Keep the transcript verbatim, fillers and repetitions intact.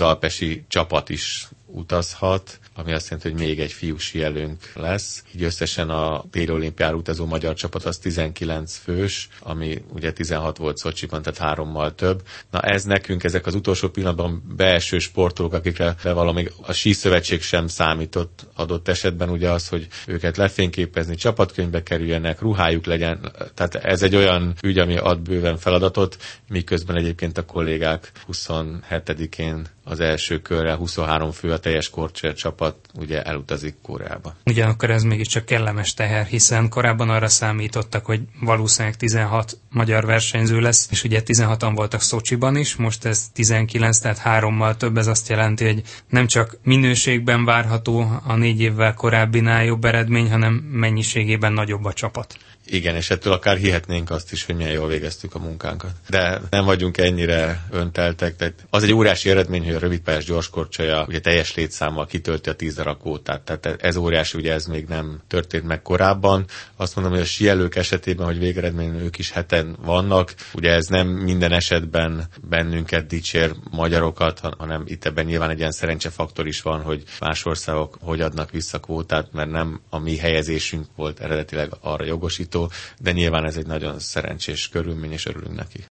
az alpesi csapat is utazhat, ami azt jelenti, hogy még egy fiús síelőnk lesz. Így összesen a téli olimpiára utazó magyar csapat az tizenkilenc fős, ami ugye tizenhat volt Szocsiban, tehát hárommal több. Na ez nekünk, ezek az utolsó pillanatban beeső sportolók, akikre valami a síszövetség sem számított adott esetben, ugye az, hogy őket lefényképezni, csapatkönyvbe kerüljenek, ruhájuk legyen. Tehát ez egy olyan ügy, ami ad bőven feladatot, miközben egyébként a kollégák huszonhetedikén az első körrel huszonhárom fő a teljes korcsoly csapat ugye elutazik Koreába. Ugyanakkor ez mégiscsak kellemes teher, hiszen korábban arra számítottak, hogy valószínűleg tizenhat magyar versenyző lesz, és ugye tizenhatan voltak Szocsiban is, most ez tizenkilenc, tehát hárommal több. Ez azt jelenti, hogy nem csak minőségben várható a négy évvel korábbinál jobb eredmény, hanem mennyiségében nagyobb a csapat. Igen, és ettől akár hihetnénk azt is, hogy milyen jól végeztük a munkánkat. De nem vagyunk ennyire önteltek. Tehát az egy óriási eredmény, hogy a rövidpályás gyorskorcsolya ugye teljes létszámmal kitölti a tíz darab kvótát. Tehát ez óriási, ugye ez még nem történt meg korábban. Azt mondom, hogy a síelők esetében, hogy végeredményben ők is heten vannak. Ugye ez nem minden esetben bennünket dicsér, magyarokat, hanem itt ebben nyilván egy ilyen szerencsefaktor is van, hogy más országok hogy adnak vissza kvótát, mert nem a mi helyezésünk volt eredetileg arra jogosító, de nyilván ez egy nagyon szerencsés körülmény, és örülünk neki.